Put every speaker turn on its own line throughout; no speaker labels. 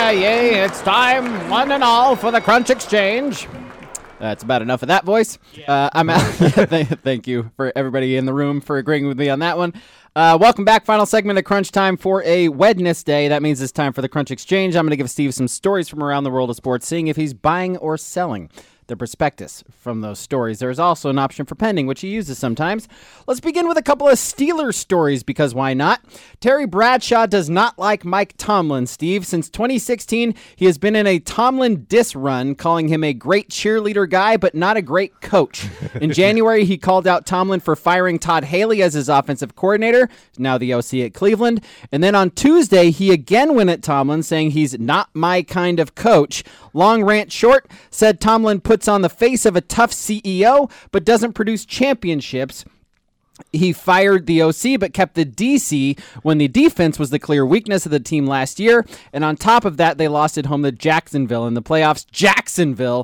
Yay, it's time, one and all, for the Crunch Exchange. That's about enough of that voice. I'm out. Thank you for everybody in the room for agreeing with me on that one. Welcome back. Final segment of Crunch Time for a Wednesday. That means it's time for the Crunch Exchange. I'm going to give Steve some stories from around the world of sports, seeing if he's buying or selling the prospectus from those stories. There's also an option for pending, which he uses sometimes. Let's begin with a couple of Steelers stories, because why not? Terry Bradshaw does not like Mike Tomlin, Steve. Since 2016, he has been in a Tomlin diss run, calling him a great cheerleader guy, but not a great coach. In January, he called out Tomlin for firing Todd Haley as his offensive coordinator, now the OC at Cleveland. And then on Tuesday, he again went at Tomlin, saying he's not my kind of coach. Long rant short, said Tomlin puts on the face of a tough CEO, but doesn't produce championships. He fired the OC, but kept the DC when the defense was the clear weakness of the team last year. And on top of that, they lost at home to Jacksonville in the playoffs. Jacksonville,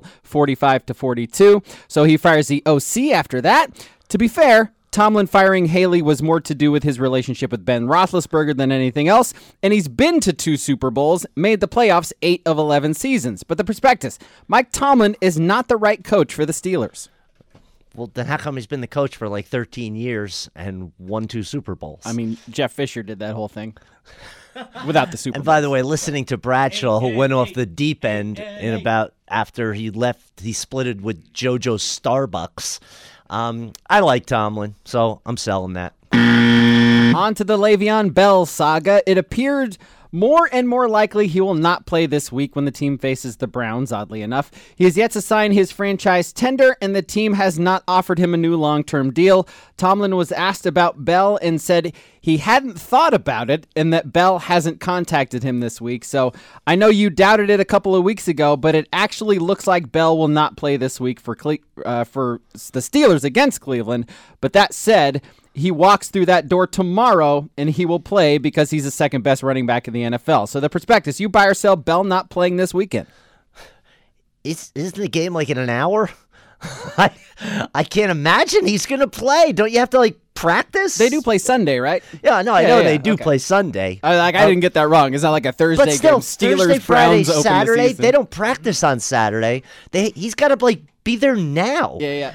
45-42. So he fires the OC after that. To be fair, Tomlin firing Haley was more to do with his relationship with Ben Roethlisberger than anything else, and he's been to 2 Super Bowls, made the playoffs 8 of 11 seasons. But the prospectus, Mike Tomlin is not the right coach for the Steelers.
Well, then how come he's been the coach for like 13 years and won 2 Super Bowls?
I mean, Jeff Fisher did that whole thing without the Super Bowl.
And by the way, listening to Bradshaw, who went off the deep end in about after he left, he splitted with JoJo Starbucks. I like Tomlin, so I'm selling that.
On to the Le'Veon Bell saga. It appeared more and more likely he will not play this week when the team faces the Browns, oddly enough. He has yet to sign his franchise tender, and the team has not offered him a new long-term deal. Tomlin was asked about Bell and said he hadn't thought about it and that Bell hasn't contacted him this week. So I know you doubted it a couple of weeks ago, but it actually looks like Bell will not play this week for the Steelers against Cleveland. But that said, he walks through that door tomorrow, and he will play because he's the second best running back in the NFL. So the prospectus, you buy or sell Bell not playing this weekend?
Isn't the game like in an hour? I can't imagine he's going to play. Don't you have to practice?
They do play Sunday, right?
Yeah, no, I know they do play Sunday.
I didn't get that wrong. It's not like a Thursday
but still,
game. Steelers,
Thursday, Friday,
Browns,
Saturday,
open the season.
they don't practice on Saturday. He's got to be there now.
Yeah.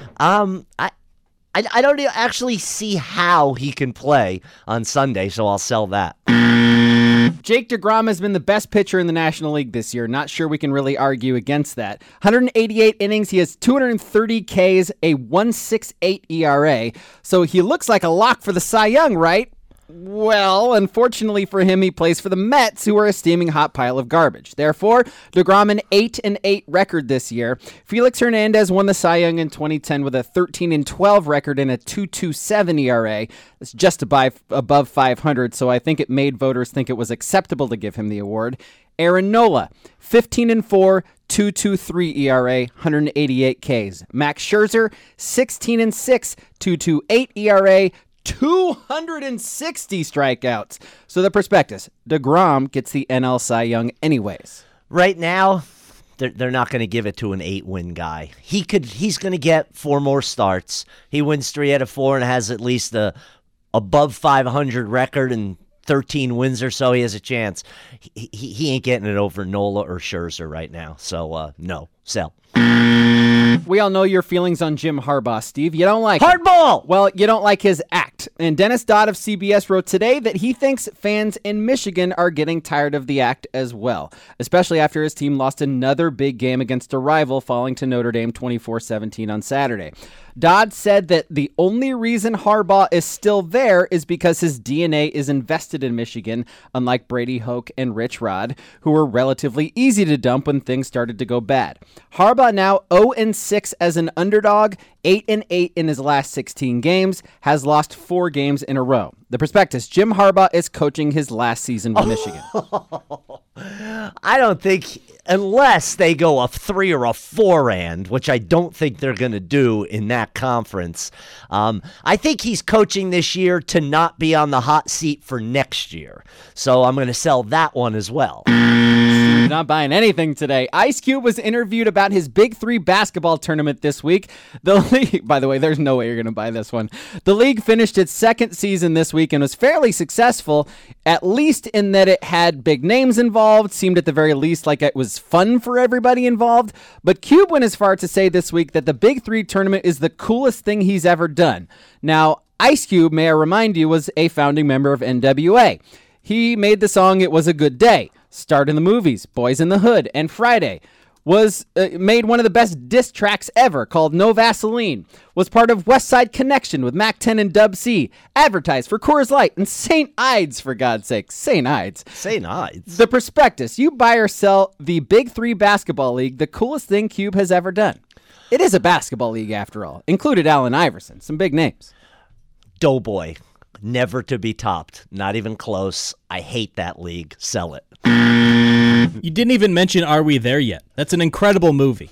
I don't actually see how he can play on Sunday, so I'll sell that.
Jake DeGrom has been the best pitcher in the National League this year. Not sure we can really argue against that. 188 innings. He has 230 Ks, a 1.68 ERA. So he looks like a lock for the Cy Young, right? Well, unfortunately for him, he plays for the Mets, who are a steaming hot pile of garbage. Therefore, DeGrom an 8-8 record this year. Felix Hernandez won the Cy Young in 2010 with a 13-12 record and a 2.27 ERA. That's just above 500, so I think it made voters think it was acceptable to give him the award. Aaron Nola, 15-4, 2.23 ERA, 188 Ks. Max Scherzer, 16-6, 2.28 ERA, 260 strikeouts. So the prospectus, DeGrom gets the NL Cy Young anyways.
Right now, they're not going to give it to an 8-win guy. He's going to get 4 more starts. He wins 3 out of 4 and has at least a above 500 record and 13 wins or so. He has a chance. He ain't getting it over Nola or Scherzer right now. So no, sell.
We all know your feelings on Jim Harbaugh, Steve. You don't like
Hardball!
Well, you don't like his act. And Dennis Dodd of CBS wrote today that he thinks fans in Michigan are getting tired of the act as well, especially after his team lost another big game against a rival, falling to Notre Dame 24-17 on Saturday. Dodd said that the only reason Harbaugh is still there is because his DNA is invested in Michigan, unlike Brady Hoke and Rich Rod, who were relatively easy to dump when things started to go bad. Harbaugh now 0-6 as an underdog, 8-8 in his last 16 games, has lost 4 games in a row. The prospectus, Jim Harbaugh is coaching his last season with Michigan.
I don't think, unless they go a 3 or a 4-and, which I don't think they're going to do in that conference. I think he's coaching this year to not be on the hot seat for next year. So I'm going to sell that one as well.
not buying anything today. Ice Cube was interviewed about his Big 3 basketball tournament this week. The league, by the way, there's no way you're going to buy this one. The league finished its second season this week and was fairly successful, at least in that it had big names involved, seemed at the very least like it was fun for everybody involved. But Cube went as far to say this week that the Big 3 tournament is the coolest thing he's ever done. Now, Ice Cube, may I remind you, was a founding member of NWA. He made the song It Was a Good Day, starred in the movies Boys in the Hood and Friday, was made one of the best diss tracks ever called No Vaseline, was part of West Side Connection with Mac 10 and Dub C, advertised for Coors Light and St. Ides, for God's sake. St. Ides.
St. Ides.
The prospectus. You buy or sell the Big 3 basketball league, the coolest thing Cube has ever done. It is a basketball league after all. Included Allen Iverson, some big names.
Doughboy. Never to be topped. Not even close. I hate that league. Sell it.
You didn't even mention Are We There Yet? That's an incredible movie.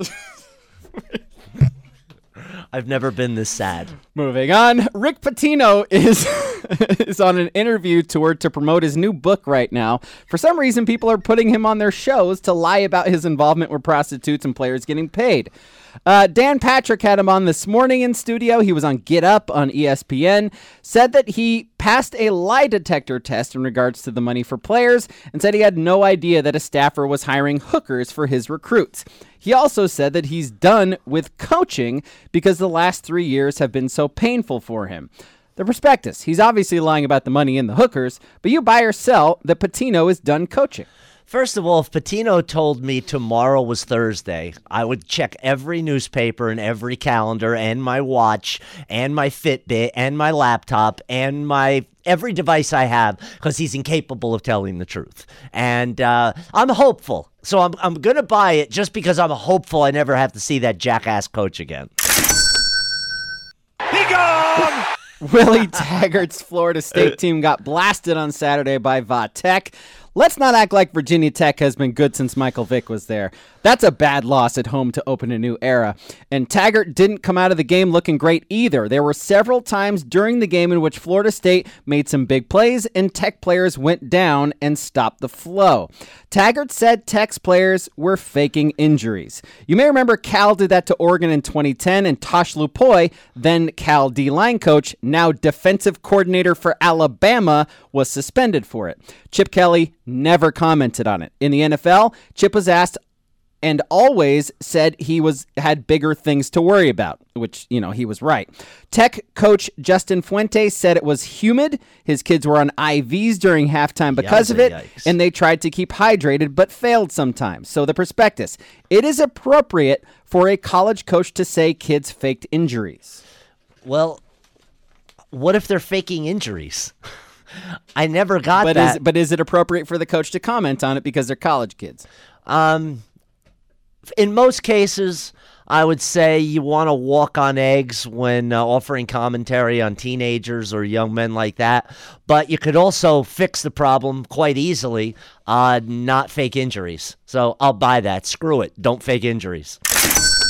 I've never been this sad.
Moving on, Rick Pitino is on an interview tour to promote his new book right now. For some reason, people are putting him on their shows to lie about his involvement with prostitutes and players getting paid. Dan Patrick had him on this morning in studio. He was on Get Up on ESPN, said that he passed a lie detector test in regards to the money for players, and said he had no idea that a staffer was hiring hookers for his recruits. He also said that he's done with coaching because the last 3 years have been so painful for him. The prospectus. He's obviously lying about the money and the hookers, but you buy or sell that Pitino is done coaching.
First of all, if Pitino told me tomorrow was Thursday, I would check every newspaper and every calendar and my watch and my Fitbit and my laptop and my every device I have, because he's incapable of telling the truth. And I'm hopeful. So I'm going to buy it just because I'm hopeful I never have to see that jackass coach again.
He gone!
Willie Taggart's Florida State team got blasted on Saturday by Va-Tech. Let's not act like Virginia Tech has been good since Michael Vick was there. That's a bad loss at home to open a new era. And Taggart didn't come out of the game looking great either. There were several times during the game in which Florida State made some big plays and Tech players went down and stopped the flow. Taggart said Tech's players were faking injuries. You may remember Cal did that to Oregon in 2010, and Tosh Lupoi, then Cal D-line coach, now defensive coordinator for Alabama, was suspended for it. Chip Kelly never commented on it. In the NFL, Chip was asked and always said he had bigger things to worry about, which, he was right. Tech coach Justin Fuentes said it was humid. His kids were on IVs during halftime because of it, and they tried to keep hydrated but failed sometimes. So the prospectus, it is appropriate for a college coach to say kids faked injuries.
Well, what if they're faking injuries? I never got that.
But is it appropriate for the coach to comment on it because they're college kids?
In most cases, I would say you want to walk on eggs when offering commentary on teenagers or young men like that. But you could also fix the problem quite easily, not fake injuries. So I'll buy that. Screw it. Don't fake injuries.